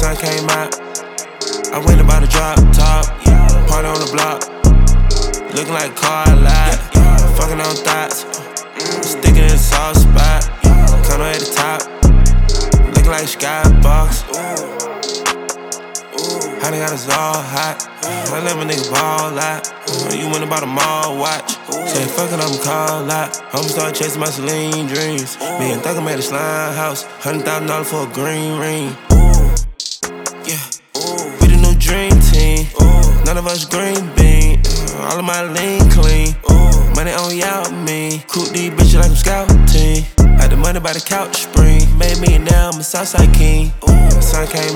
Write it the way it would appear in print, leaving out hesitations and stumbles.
sun came out, I went about a drop top. Party on the block, looking like a car lot. Fucking on thoughts, sticking in the soft spot. Condo at the top, looking like skybox. How they got us all hot? I let my nigga ball out. You went about a mall watch. Say fuck it, I'ma call out. I'ma start chasing my Celine dreams. Me and Thugger made a slime house. $100,000 for a green ring. Yeah, we the new dream team. None of us green bean. All of my lean clean. Money on y'all me. Coop these bitches like I'm scouting. Had the money by the couch spring. Made me now, I'm a Southside king. Sun came